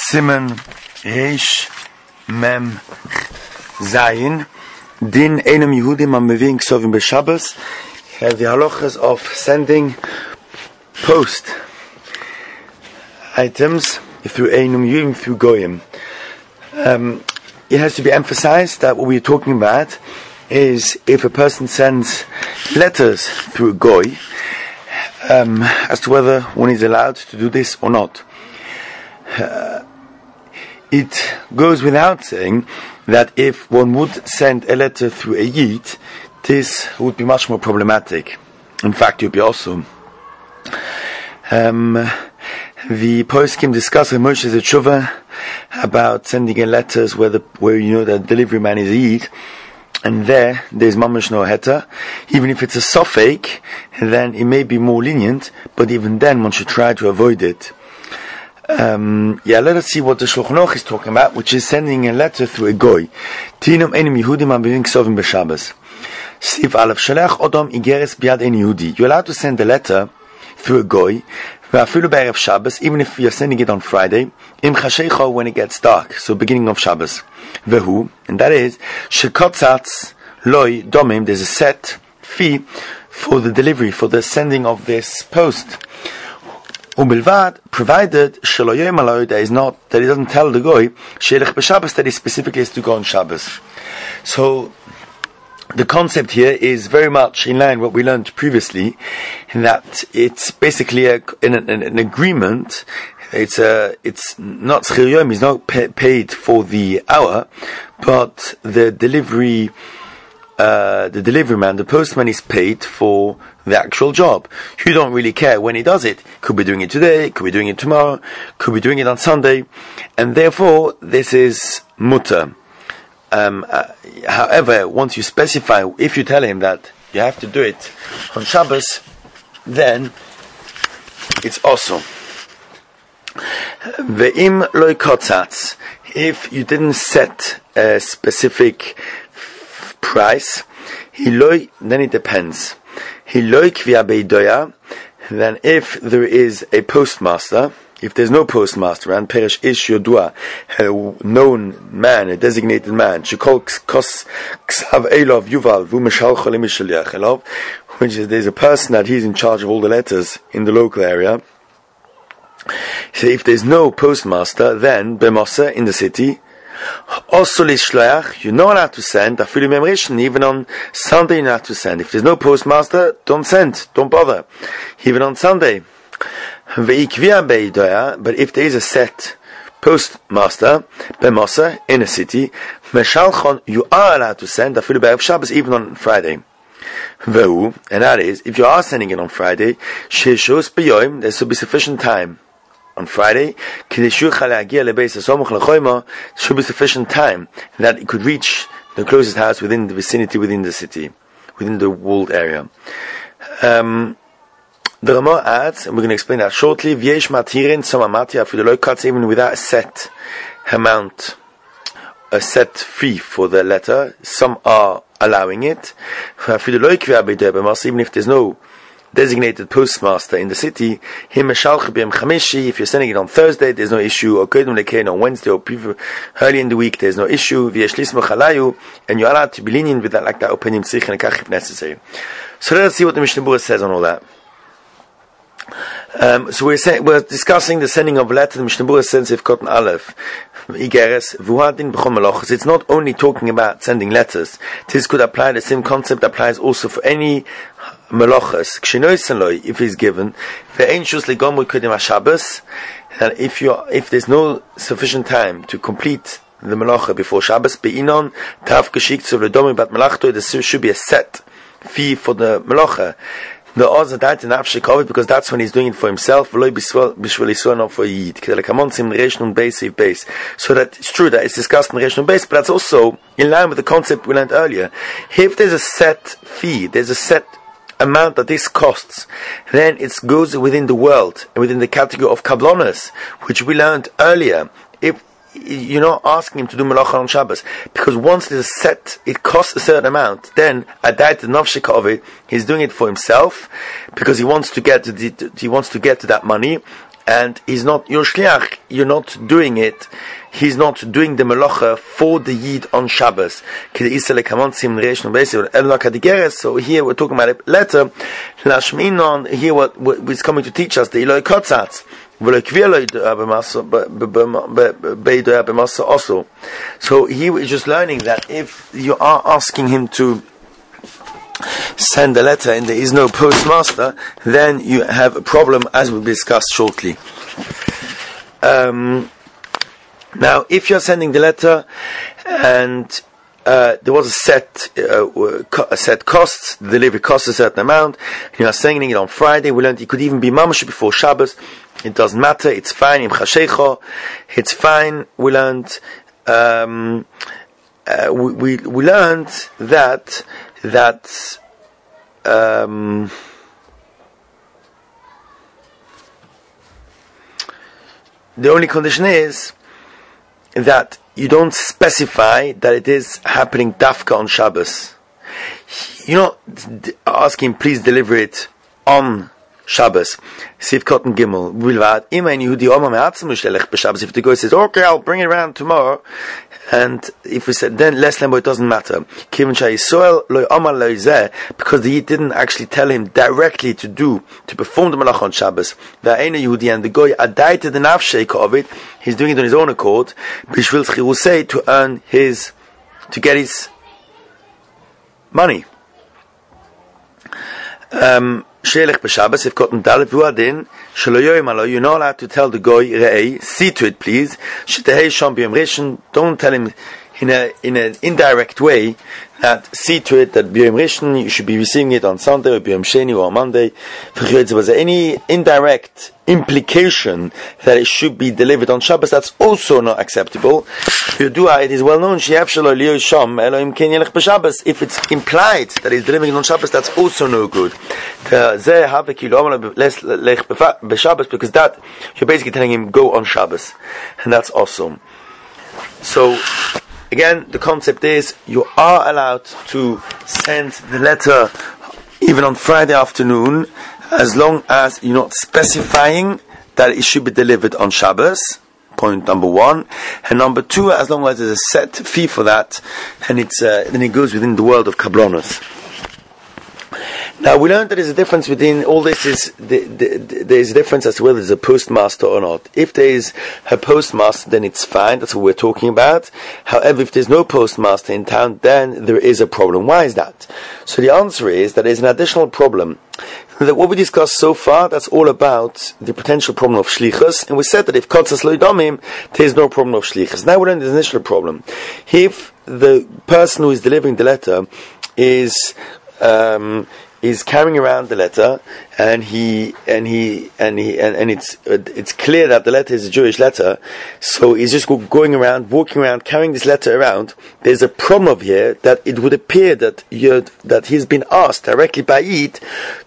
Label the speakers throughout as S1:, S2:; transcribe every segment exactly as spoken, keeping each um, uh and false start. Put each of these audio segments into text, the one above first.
S1: Siman Reish Mem Zayin Din Einem Yehudim am Mevin Ksovim B'Shabbos. Have the halachas of sending post items through Einem Yehudim through Goyim. Um, it has to be emphasized that what we're talking about is if a person sends letters through a Goy, um, as to whether one is allowed to do this or not. Uh, it goes without saying that if one would send a letter through a Yid, this would be much more problematic. In fact, it would be awesome. Um, the poskim discuss in Moshe Zetshuva about sending in letters where the where you know the delivery man is a Yid, and there there's mamash no heta. Even if it's a sofek, then it may be more lenient, but even then one should try to avoid it. Um, yeah, let us see what the Shulchan Aruch is talking about, which is sending a letter through a goy. Tinam enim Yehudim am Mevin Ksovim B'Shabbos. Siv Aleph Shalech Odom Igeres Biad Ein Yehudi. You're allowed to send a letter through a goy, v'afilu b'erev Shabbos, even if you're sending it on Friday, im chashecho, when it gets dark, so beginning of Shabbos. Vehu, and that is shekotzatz loy domim. There's a set fee for the delivery, for the sending of this post. Ubilvad, provided shaloyem aloy, that is not, that he doesn't tell the goy sheilech b'Shabbos, that he specifically is to go on Shabbos. So the concept here is very much in line with what we learned previously, in that it's basically a, an, an, an agreement. It's a, it's not schir yom, he's not pay, paid for the hour, but the delivery, uh, the delivery man, the postman is paid for the actual job. You don't really care when he does it. Could be doing it today, could be doing it tomorrow, could be doing it on Sunday, and therefore this is mutter. Um, uh, however, once you specify, if you tell him that you have to do it on Shabbos, then it's awesome. Ve'im loy kotzatz, if you didn't set a specific f- price, hiloy, then it depends. Hiloy kvia beidoya, then if there is a postmaster, if there's no postmaster, and perish ish yodua, a known man, a designated man, shekol kos ksav elov yuval v'umeshal cholim mishaliach elov, which is there's a person that he's in charge of all the letters in the local area. So if there's no postmaster, then b'mosa in the city, also lishloach, you're not allowed to send. Afilu memrishin, even on Sunday you're not allowed to send. If there's no postmaster, don't send, don't bother, even on Sunday. But if there is a set postmaster, b'mosa in a city, meshalchon, you are allowed to send afilu b'erev Shabbos, even on Friday. Vehu, and that is, if you are sending it on Friday, sheishos b'yoim, there should be sufficient time. On Friday, there should be sufficient time that it could reach the closest house within the vicinity, within the city, within the walled area. Um, the Ramah adds, and we're going to explain that shortly, V'yesh matirin somamatia for the loikats, even without a set amount, a set fee for the letter. Some are allowing it. Even if there's no designated postmaster in the city, if you're sending it on Thursday, there's no issue, or on Wednesday or early in the week, there's no issue, and you're allowed to be lenient with that, like that opinion, if necessary. So let's see what the Mishnah Berurah says on all that. Um, so we're saying, we're discussing the sending of a letter. The Mishnah Berurah says if Cotton Aleph Igeres Vuhadin B'chol Malachos. It's not only talking about sending letters. This could apply, the same concept applies also for any Malachos. If he's given, that if you if there's no sufficient time to complete the Malacha before Shabbos, Be'inon Tav Geschikt so Ledomi Bat Malachto, there should be a set fee for the Malacha. The odds are that in Afshik because that's when he's doing it for himself, not for Yid. So that it's true that it's discussed in Reish base, but that's also in line with the concept we learned earlier. If there's a set fee, there's a set amount that this costs, then it goes within the world, within the category of kablonas, which we learned earlier. If you're not asking him to do malacha on Shabbos, because once there's a set, it costs a certain amount, then adait the nafshika of it, he's doing it for himself, because he wants to get to the, he wants to get to that money, and he's not your shliach. You're not doing it. He's not doing the melacha for the Yid on Shabbos. So here we're talking about a letter. Here what, what is coming to teach us the Eloi Kotzatz. Also. So he is just learning that if you are asking him to send a letter and there is no postmaster, then you have a problem, as we'll discuss shortly. Um, now, if you're sending the letter and uh, there was a set uh, a set costs, the delivery costs a certain amount, and you are sending it on Friday, we learned it could even be mamash before Shabbos. It doesn't matter, it's fine. Im chashecho, it's fine. We learned um, uh, we, we we learned that that um, the only condition is that you don't specify that it is happening dafka on Shabbos. You're not asking, please deliver it on Shabbos. Sif Cotton Gimel. If the guy says, okay, I'll bring it around tomorrow, and if we said, then less than, but it doesn't matter. Because the Yid didn't actually tell him directly to do, to perform the malach on Shabbos. And the guy adaited the nafsheka of it, he's doing it on his own accord, to earn his, to get his money. Um, Sheilech b'Shabbos, if cotton dalet v'uadin, shelo yoyim alo, you're not allowed to tell the goy, re'ei, see to it please, shetehei sham b'yom rishon, don't tell him in a in an indirect way that see to it that b'yom rishon you should be receiving it on Sunday or b'yom sheni or on Monday. Was there any indirect implication that it should be delivered on Shabbos? That's also not acceptable. It is well known, if it's implied that he's delivering it on Shabbos, that's also no good. Because that, you're basically telling him, go on Shabbos. And that's awesome. So, again, the concept is, you are allowed to send the letter even on Friday afternoon, as long as you're not specifying that it should be delivered on Shabbos. Point number one. And number two, as long as there's a set fee for that, and it's uh, then it goes within the world of kablonos. Now we learned that there's a difference within all this. Is the, the, the, there's a difference as to whether there's a postmaster or not. If there is a postmaster, then it's fine. That's what we're talking about. However, if there's no postmaster in town, then there is a problem. Why is that? So the answer is that there's an additional problem. That what we discussed so far, that's all about the potential problem of shlichus, and we said that if kotzas lo ydomim, there's no problem of shlichus. Now we're in the initial problem. If the person who is delivering the letter is um, is carrying around the letter, and he and he and he and, and it's uh, it's clear that the letter is a Jewish letter, so he's just go, going around, walking around, carrying this letter around. There's a problem over here that it would appear that you're, that he's been asked directly by Yid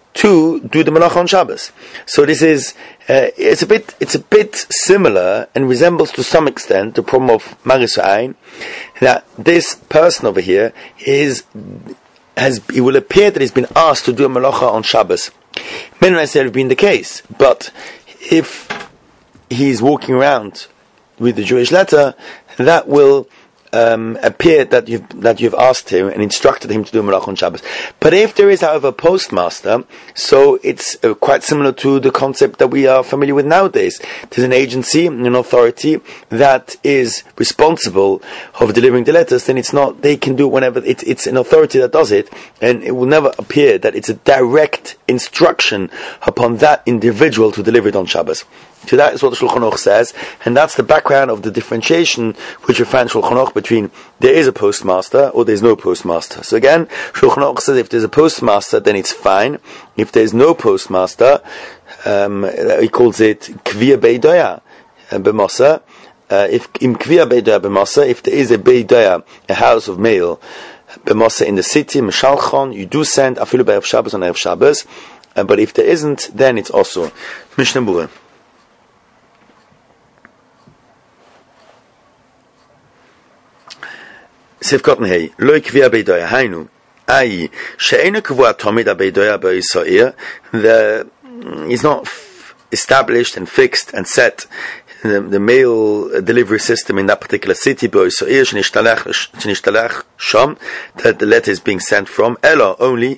S1: to do the malach on Shabbos. So this is uh, it's a bit it's a bit similar and resembles to some extent the problem of Maris Ein, that this person over here is has it will appear that he's been asked to do a malacha on Shabbos. May not necessarily have been the case, but if he's walking around with the Jewish letter, that will Um, appeared that you've that you've asked him and instructed him to do malach on Shabbos. But if there is, however, a postmaster, so it's uh, quite similar to the concept that we are familiar with nowadays. There's an agency, an authority that is responsible of delivering the letters. Then it's not they can do it whenever it's it's an authority that does it, and it will never appear that it's a direct instruction upon that individual to deliver it on Shabbos. So that is what the Shulchan Aruch says, and that's the background of the differentiation which we find Shulchan Aruch between there is a postmaster or there is no postmaster. So again, Shulchan Aruch says if there's a postmaster, then it's fine. If there is no postmaster, um, he calls it kvia beidoya b'masa. Uh, if im kvia beidoya b'masa, if there is a beidoya, a house of mail b'masa in the city, mishalchon, you do send afilu b'erev Shabbos on erev Shabbos. Uh, but if there isn't, then it's also Mishnah Berurah. Sif Cotton Hey, Lo Kvia Beidoya, Hainu, Ai, She'ena Kvua Tomid Abeidoya B'Yisrael, the, it's not f- established and fixed and set the, the mail delivery system in that particular city, that the letter is being sent from. Ella only.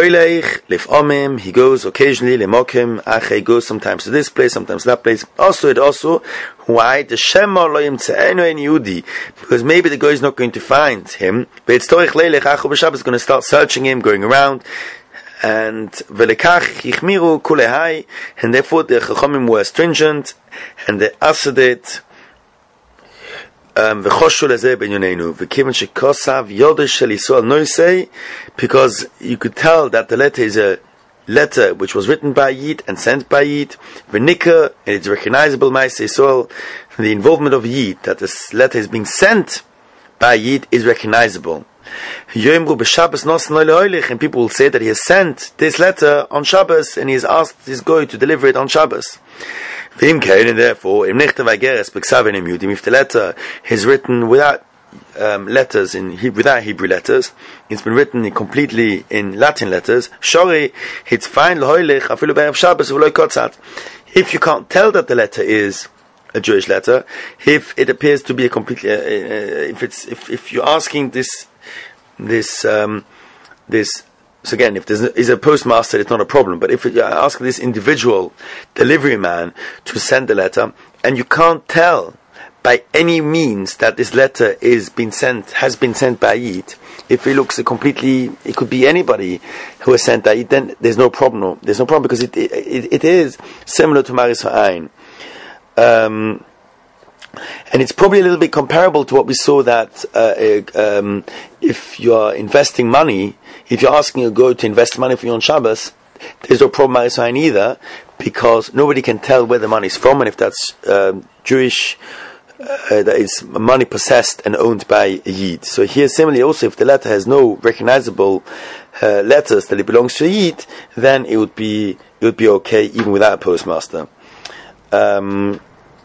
S1: He goes occasionally, he goes sometimes to this place, sometimes to that place. Also, it also, why? The Shema because maybe the guy is not going to find him, but it's going to start searching him, going around. And velekach yichmiru kulehai, and therefore the chachamim were stringent, and they answered it. V'choshu lezeh b'yonenu v'kiven shekosav yodesh shel Yisrael noisei, because you could tell that the letter is a letter which was written by Yid and sent by Yid. V'nikah, and it's recognizable by Yisrael. The involvement of Yid, that this letter is being sent by Yid, is recognizable. And people will say that he has sent this letter on Shabbos and he has asked his guy to deliver it on Shabbos. And therefore, if the letter is written without um, letters in Hebrew, without Hebrew letters, it's been written completely in Latin letters, it's fine. If you can't tell that the letter is a Jewish letter, if it appears to be a completely, uh, uh, if it's if if you're asking this. This, um, this. So again, if there is a postmaster, it's not a problem. But if you ask this individual delivery man to send the letter, and you can't tell by any means that this letter is been sent, has been sent by Yid, if it looks a completely, it could be anybody who has sent that Yid, then there's no problem. There's no problem because it it, it is similar to Maris Ha'ayin. Um, And it's probably a little bit comparable to what we saw that uh, um, if you are investing money, if you're asking a guy to invest money for you on Shabbos, there's no problem either, because nobody can tell where the money is from, and if that's um, Jewish, uh, that is money possessed and owned by a Yid. So here, similarly, also, if the letter has no recognizable uh, letters that it belongs to a Yid, then it would be it would be okay even without a postmaster. Um,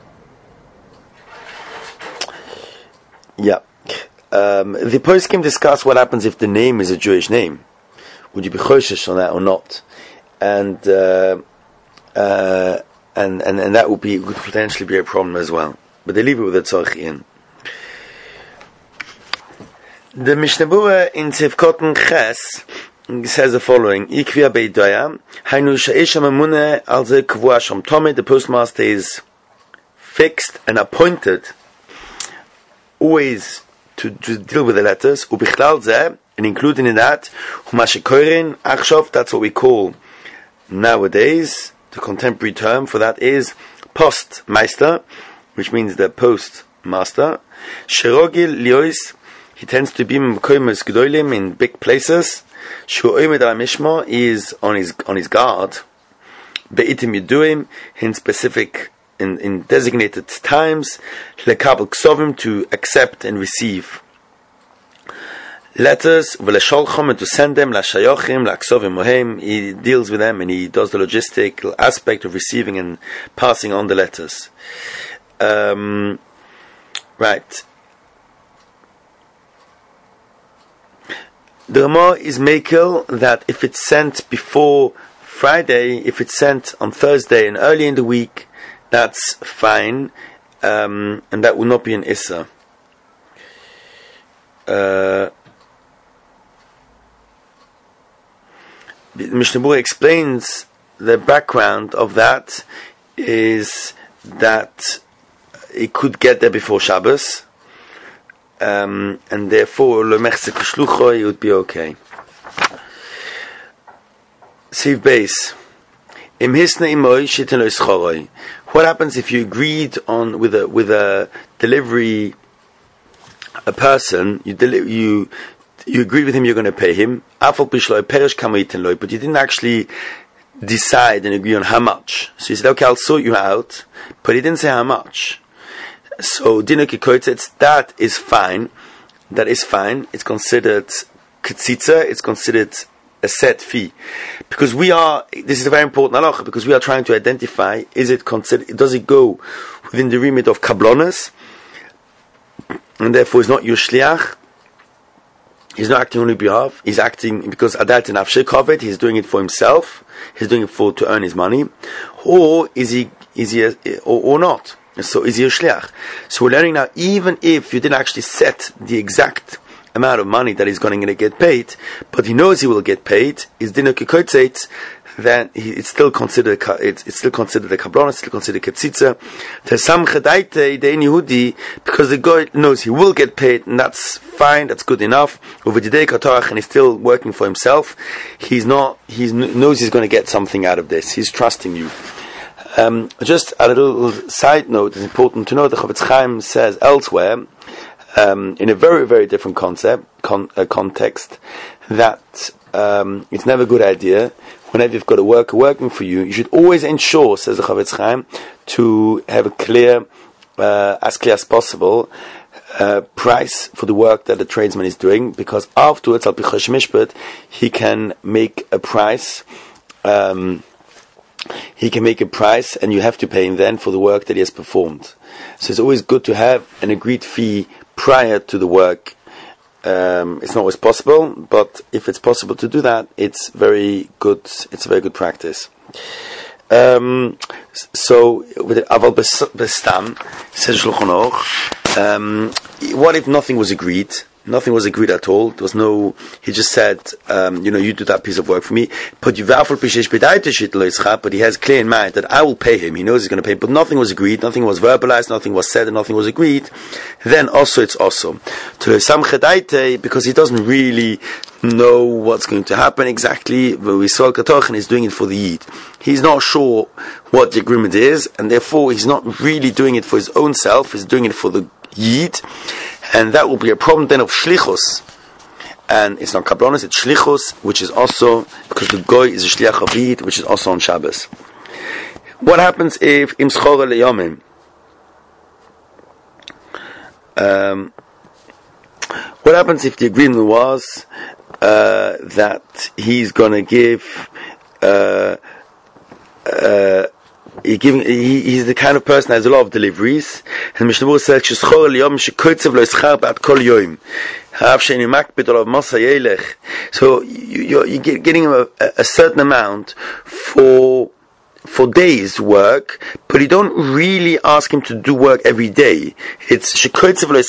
S1: Yeah. Um, the poskim discuss what happens if the name is a Jewish name. Would you be choshesh on that or not? And uh, uh, and, and and that would be would potentially be a problem as well. But they leave it with the tzorch in. The Mishnah Berurah in Tzivkoten Ches says the following: Ikvia beidoya hainu she'esh hamamuna al ze kvua sham tomid. The postmaster is fixed and appointed always to, to deal with the letters, ubichlal zeh, and including in that, humashikorin achshov, that's what we call nowadays, the contemporary term for that is postmeister, which means the postmaster. Sherogil liois, he tends to be mkoimus gedolim in big places. Shu'oimed al mishma is on his on his guard. Beitim yuduim, in specific In, in designated times, lekabel ksovim, to accept and receive letters, v'lesholchom, and to send them, lashayochim, laksovim mohem. He deals with them and he does the logistical aspect of receiving and passing on the letters. Um, right. The Ramah is makel that if it's sent before Friday, if it's sent on Thursday and early in the week, that's fine, um, and that will not be an issa. Uh, Mishnah Berurah explains the background of that is that it could get there before Shabbos, um, and therefore it would be okay. Siv Beis. What happens if you agreed on with a with a delivery a person you deli- you you agreed with him you're going to pay him, but you didn't actually decide and agree on how much. So you said, okay, I'll sort you out, but he didn't say how much. So that is fine. That is fine. It's considered ketzitza. It's considered a set fee, because we are. This is a very important halacha, because we are trying to identify: is it considered? Does it go within the remit of kablonas, and therefore is not your shliach, he's not acting on your behalf. He's acting because adat nafshe kovet. He's doing it for himself. He's doing it for to earn his money, or is he is he a, or, or not? So is he a shliach? So we're learning now. Even if you didn't actually set the exact amount of money that he's going to get paid, but he knows he will get paid, is dinner kikotzeit, then he, it's still considered it's, it's still considered a kabbalah, it's still considered ketzitza. Tesam chedaite dein Yehudi, because the guy knows he will get paid, and that's fine, that's good enough. Over the day katarach, and he's still working for himself. He's not. He knows he's going to get something out of this. He's trusting you. Um, just a little side note: it's important to know that Chofetz Chaim says elsewhere, um, in a very very different concept con- uh, context, that um, it's never a good idea. Whenever you've got a worker working for you, you should always ensure, says the Chofetz Chaim, to have a clear, uh, as clear as possible, uh, price for the work that the tradesman is doing, because afterwards, al pi chosh mishpat, he can make a price, um, he can make a price, and you have to pay him then for the work that he has performed. So it's always good to have an agreed fee prior to the work. Um, it's not always possible, but if it's possible to do that, it's very good. It's a very good practice. Um, so, with Aval Bestam, says Shulchan Aruch, um, what if nothing was agreed? Nothing was agreed at all. There was no. He just said, um, you know, you do that piece of work for me. But but he has clear in mind that I will pay him. He knows he's going to pay. But nothing was agreed. Nothing was verbalized. Nothing was said. And nothing was agreed. Then also it's also because he doesn't really know what's going to happen exactly. We saw Katochin is doing it for the Yid. He's not sure what the agreement is, and therefore he's not really doing it for his own self. He's doing it for the Yid. And that will be a problem then of shlichus. And it's not kabbalah, it's shlichus, which is also, because the goy is a shliach of Yid, which is also on Shabbos. What happens if im schora leyomim? Um, what happens if the agreement was uh, that he's going to give uh, uh, He giving, he, he's the kind of person that has a lot of deliveries. And Mishnah Berurah says, so you, you're, you're getting him a, a certain amount for for days work, but you don't really ask him to do work every day. It's you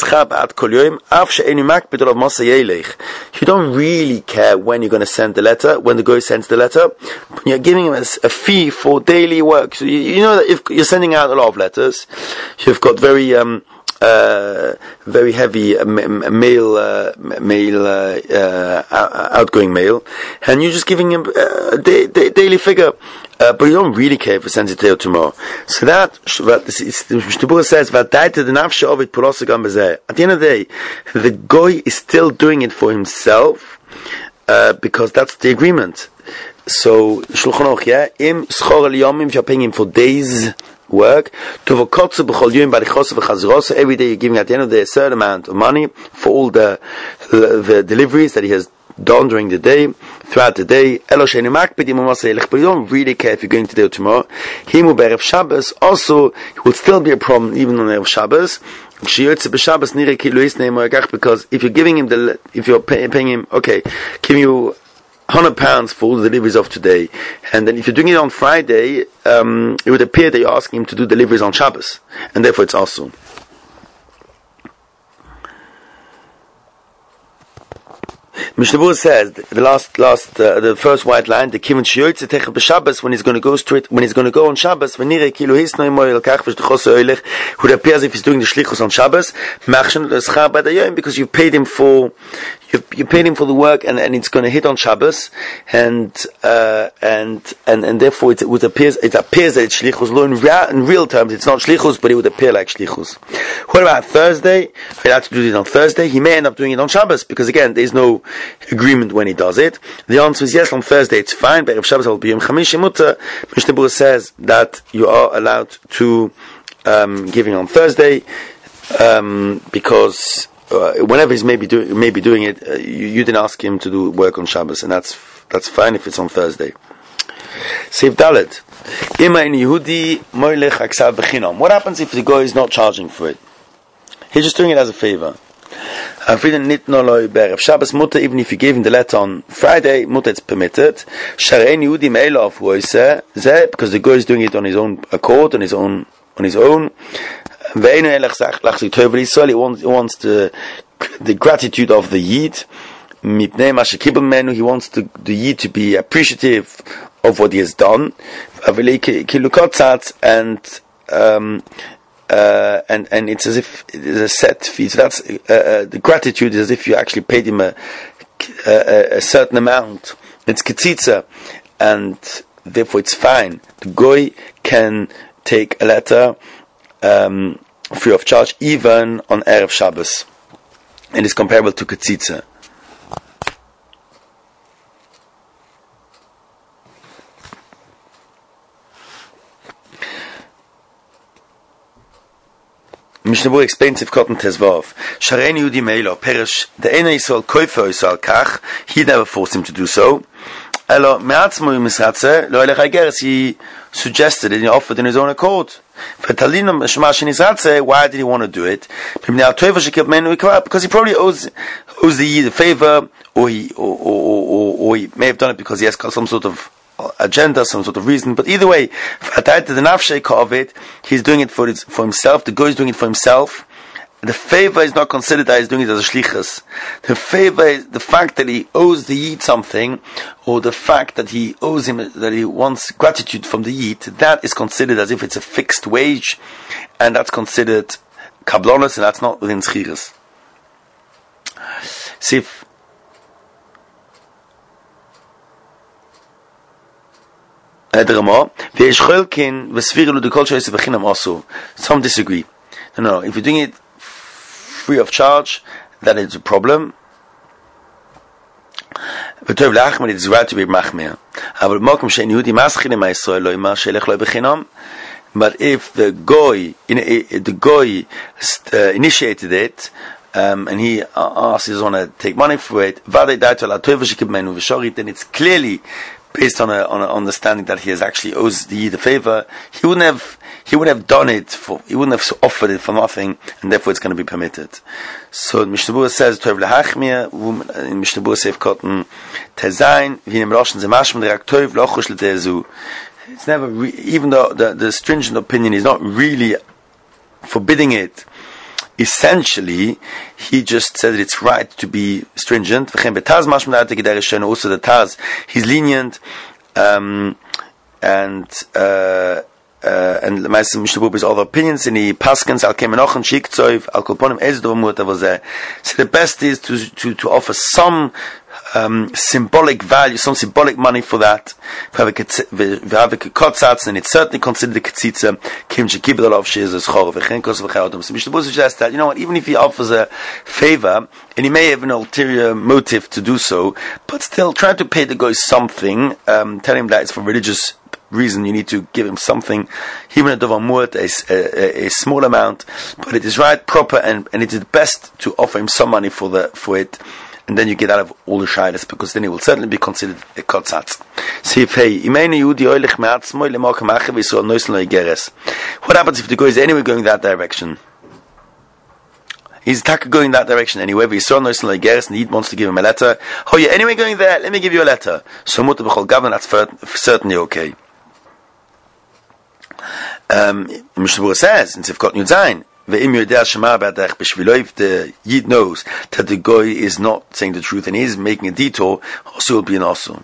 S1: don't really care when you're going to send the letter, when the guy sends the letter, but you're giving him a, a fee for daily work. So you, you know that if you're sending out a lot of letters, you've got very um, uh, very heavy uh, mail, uh, mail uh, uh, outgoing mail, and you're just giving him a day, day, daily figure. Uh, but you don't really care if it sends it today or tomorrow. So that, what the Mishnah Berurah says, at the end of the day, the goy is still doing it for himself, uh, because that's the agreement. So, Shulchan Aruch, yeah, im schor el-yomim, if you're paying him for days work, every day you're giving at the end of the day a certain amount of money for all the, the, the deliveries that he has done during the day, throughout the day. But you don't really care if you're going today or tomorrow. Himu be'erev Shabbos, also, it will still be a problem even on Erev Shabbos. Because if you're giving him the, if you're pay, paying him, okay, giving you one hundred pounds for all the deliveries of today, and then if you're doing it on Friday, um, it would appear that you're asking him to do deliveries on Shabbos, and therefore it's also. Mishnah Berurah says the last, last, uh, the first white line, the kiven shiyoytze techel b'Shabbos, when he's going to go straight, when he's going to go on Shabbos, v'nirei kilu hisnoi moel kach v'shtuchos oilech, would appear as if he's doing the shlichus on Shabbos, machshen l'schar b'dayom, because you've paid him for, you've, you paid him for the work, and, and it's going to hit on Shabbos, and uh, and and and therefore it, it would appear, it appears that it's shlichus. Lo in, rea- in real terms, it's not shlichus, but it would appear like shlichus. What about Thursday? He'd have to do it on Thursday. He may end up doing it on Shabbos, because again, there's no agreement when he does it. The answer is yes, on Thursday it's fine, but if Shabbos will be Yom Chamishi Mutter, Mishnah Berurah says that you are allowed to um, giving on Thursday, um, because uh, whenever he's maybe doing maybe doing it, uh, you, you didn't ask him to do work on Shabbos, and that's that's fine if it's on Thursday. Seif Dalet. Ima in Yehudi moilech aksav b'chinam. What happens if the guy is not charging for it? He's just doing it as a favor. Shabbos mutter, even if you gave him the letter on Friday, mutter it's permitted. Sharein Yehudi Me'elav Roise, because the guy is doing it on his own accord, on his own, on his own. He wants, he wants the, the gratitude of the Yid. He wants the, the Yid to be appreciative of what he has done. And, um, Uh, and and it's as if it's a set fee. So that's uh, uh, the gratitude is as if you actually paid him a a, a certain amount. It's ketzitza, and therefore it's fine. The goy can take a letter um, free of charge, even on Erev Shabbos, and it's comparable to ketzitza. Mishnah Berurah explains if Cotton Tezvav. Sharein Yehudi Me'elav Perish. The Ena Yisrael Koifer Yisrael Kach. He never forced him to do so. Elo Me'atzmo Yisratze Lo Elech Hageres. He suggested it. He offered in his own accord. For Talinum Shemash Yisratze. Why did he want to do it? Because he probably owes owes the Yid a favor, or he or, or, or, or he may have done it because he has some sort of agenda, some sort of reason. But either way, the nafsheka of it, he's doing it for his, for himself. The guy is doing it for himself. The favor is not considered that he's doing it as a shlichus. The favor is the fact that he owes the Yid something, or the fact that he owes him, that he wants gratitude from the Yid. That is considered as if it's a fixed wage, and that's considered kablonis, and that's not within schiras. See if Some disagree. No, no, if you're doing it free of charge, that is a problem. It is right to be machmir. But if the goy, the goy uh, initiated it, um, and he asks, he doesn't want to take money for it, then it's clearly based on a on an understanding that he has actually owes the Yid a favor. He wouldn't have he wouldn't have done it for he wouldn't have offered it for nothing, and therefore it's going to be permitted. So Mishnah Berurah says Tov lehachmir in Mishnah Berurah Seif Cotton Tezain v'inem Roshn zemashim derak Tov lochush letezu. It's never re- even though the, the stringent opinion is not really forbidding it. Essentially, he just said that it's right to be stringent. Also, the Taz, he's lenient, um, and uh, uh, and the Meister Mishnah Berurah has other opinions. And he paskens al kemenochem shiktzov al kolponim ezdovamut avozeh. So the best is to to to offer some um, symbolic value, some symbolic money for that. And it's certainly considered a ketzitza. So Mishnah Berurah suggests that, you know what, even if he offers a favor, and he may have an ulterior motive to do so, but still try to pay the guy something, um, tell him that it's for religious reason, you need to give him something, even a dovamut, a, a, a small amount, but it is right, proper, and, and it is best to offer him some money for the for it, and then you get out of all the shyness, because then it will certainly be considered a kotzatz. What happens if the guy is anyway going that direction? He's going that direction anyway, but he's so nice and and he wants to give him a letter. Oh, you're anyway going there, let me give you a letter. So mutter b'chol gavan, that's certainly okay. Um, Mishnah Berurah says, in Sifkot Yud Zayin, if the Yid knows that the guy is not saying the truth and he is making a detour, also will be an also.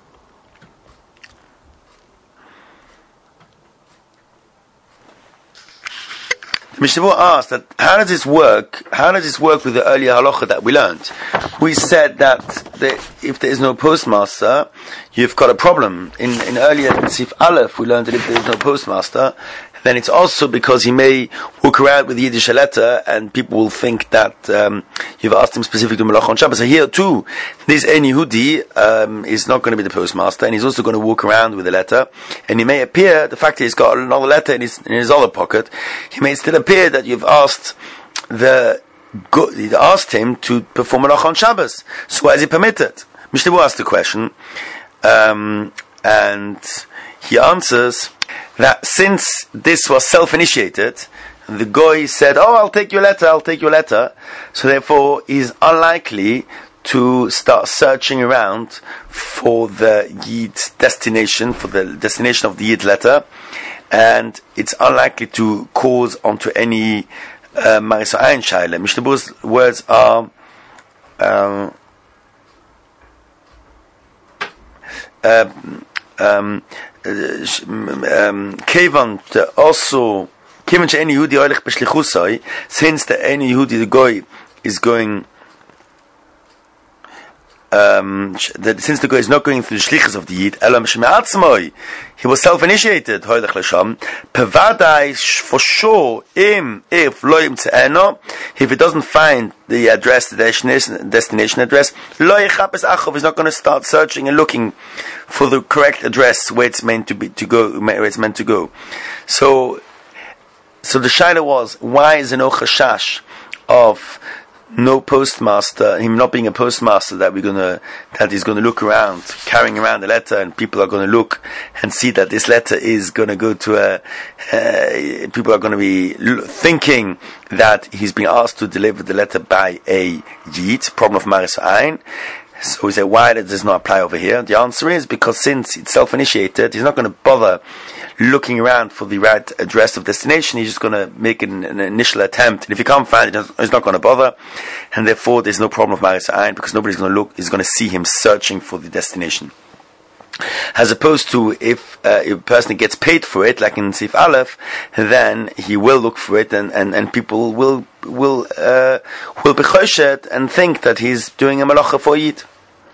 S1: Mishnah Berurah asked that how does this work? How does this work with the earlier halacha that we learned? We said that the, if there is no postmaster, you've got a problem. In in earlier Sif Aleph, we learned that if there is no postmaster, then it's also because he may walk around with the Yiddish letter, and people will think that um, you've asked him specifically to Melach on Shabbos. So here too, this En Yehudi um, is not going to be the postmaster, and he's also going to walk around with the letter. And he may appear, the fact that he's got another letter in his in his other pocket, he may still appear that you've asked the you asked him to perform Melach on Shabbos. So why is he permitted? Mishnah Berurah asked the question, um, and he answers that since this was self-initiated, the goy said, "Oh, I'll take your letter, I'll take your letter." So therefore, he's unlikely to start searching around for the Yid's destination, for the destination of the Yid letter, and it's unlikely to cause onto any Maris Ayin Shaila. Mishnah Berurah's words are um, um, um, Kevan also Kevan she'eni Yehudi oilech b'shlichusai, since the any Yehudi the goy is going Um, that since the guy is not going through the shlichus of the Yid, elam shema'atzmoi, he was self-initiated. Hoylech l'sham. Pevadai for sure, im if lo yimtze'eno, if he doesn't find the address, the destination, destination address, lo yichapes achov, he's not going to start searching and looking for the correct address where it's meant to be to go, where it's meant to go. So, so the shaila was, why is there no chashash of no postmaster, him not being a postmaster, that we're gonna, that he's gonna look around, carrying around the letter, and people are gonna look and see that this letter is gonna go to a, uh, people are gonna be l- thinking that he's being asked to deliver the letter by a Yid, problem of Maris Ayin. So we say, why does this not apply over here? The answer is because since it's self-initiated, he's not gonna bother looking around for the right address of destination. He's just going to make an, an initial attempt, and if he can't find it, he's not going to bother, and therefore there's no problem of Maris Ayin, because nobody's going to look, is going to see him searching for the destination. As opposed to if, uh, if a person gets paid for it, like in Sif Aleph, then he will look for it, and, and, and people will will uh, will be choshet and think that he's doing a malacha for Yid.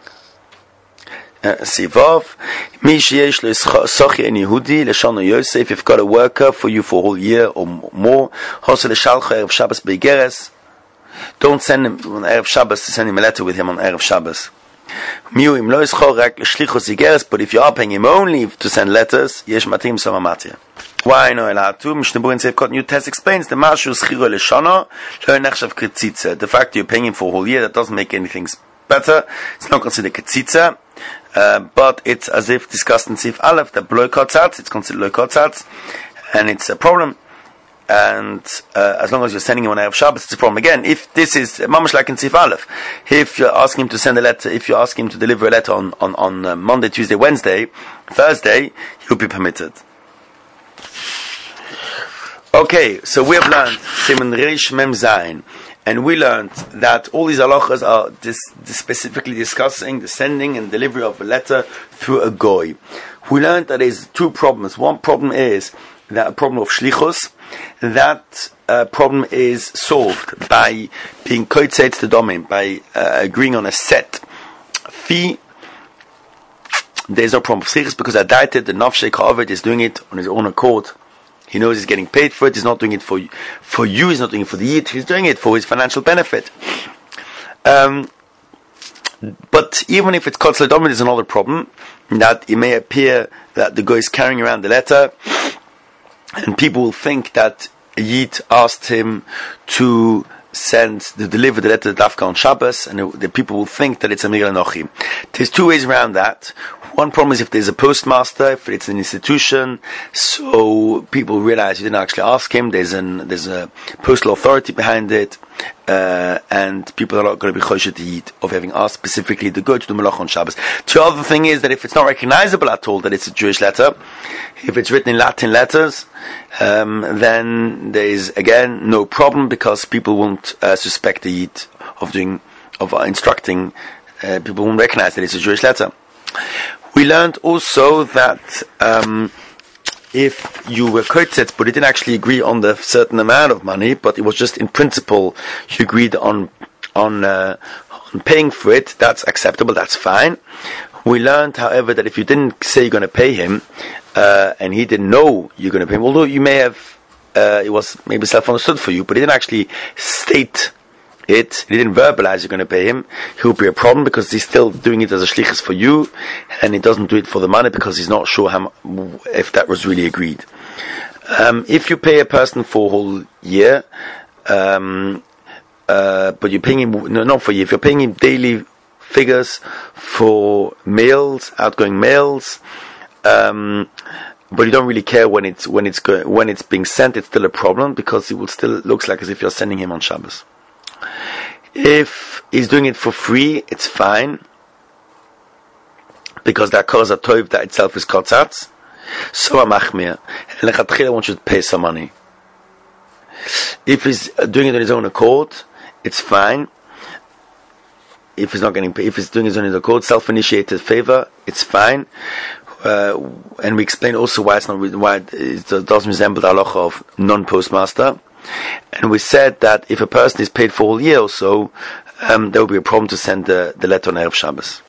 S1: Sivav, Mishiyesh Sochi and Yehudi, Leshana Yosef, if you've got a worker for you for a whole year or more, Hosel Shalcha Erev Shabbos Beigeres, don't send him on Erev Shabbos, send him a letter with him on Erev Shabbos. Miuim Lo Yischorek Shlichus Igeres, but if you are paying him only to send letters, Yesh Matim Samamatia. Why no elatu? Mishnah Berurah in Sefkot New Test explains the Mashu Schiro Leshana Lo Nechshav Ketzitza. The fact that you're paying him for a whole year, that doesn't make anything better. It's not considered Ketzitza. Uh, but it's as if discussed in Sif Aleph that loy kotzatz, it's considered loy kotzatz, and it's a problem. And uh, as long as you're sending him on Erev Shabbos, it's a problem. Again, if this is mamash like in Sif Aleph, if you're asking him to send a letter, if you're asking him to deliver a letter on on, on uh, Monday, Tuesday, Wednesday, Thursday, he'll be permitted. Okay, so we have learned Siman Reish Mem Zayin. And we learned that all these halachas are dis- dis- specifically discussing the sending and delivery of a letter through a goy. We learned that there's two problems. One problem is that a problem of shlichus. That uh, problem is solved by being kotzet to domain, by uh, agreeing on a set fee. There's no problem of shlichus because I dieted the nafshei ka'aved is doing it on his own accord. He knows he's getting paid for it. He's not doing it for for you. He's not doing it for the Yid. He's doing it for his financial benefit. Um, but even if it's kotz l'domid, there's another problem, that it may appear that the guy is carrying around the letter, and people will think that a Yid asked him to send, to deliver the letter to Dafka on Shabbos, and the, the people will think that it's a Migdal Anochi. There's two ways around that. One problem is if there's a postmaster, if it's an institution, so people realize you didn't actually ask him. There's an there's a postal authority behind it, uh, and people are not going to be choshet to Yid of having asked specifically to go to the Malach on Shabbos. The other thing is that if it's not recognizable at all that it's a Jewish letter, if it's written in Latin letters, um, then there is again no problem because people won't uh, suspect the Yid of doing of uh, instructing. Uh, people won't recognize that it's a Jewish letter. We learned also that um, if you were kotzet, but you didn't actually agree on the certain amount of money, but it was just in principle you agreed on on, uh, on paying for it, that's acceptable, that's fine. We learned, however, that if you didn't say you're going to pay him, uh, and he didn't know you're going to pay him, although you may have, uh, it was maybe self-understood for you, but he didn't actually state it, he didn't verbalize you're going to pay him, he will be a problem because he's still doing it as a shlichus for you, and he doesn't do it for the money because he's not sure how, if that was really agreed. Um, if you pay a person for a whole year, um, uh, but you're paying him, no, not for a year, if you're paying him daily figures for mails, outgoing mails, um, but you don't really care when it's when it's go, when it's being sent. It's still a problem because it will still looks like as if you're sending him on Shabbos. If he's doing it for free, it's fine because the akos atov that itself is kotzatz. So a machmir, lechatchila one should pay some money. If he's doing it on his own accord, it's fine. If he's not getting paid, if he's doing it on his own accord, self-initiated favor, it's fine. Uh, and we explain also why it's not why it doesn't resemble the halacha of non-postmaster. And we said that if a person is paid for all year or so, um, there will be a problem to send the, the letter on Erev Shabbos.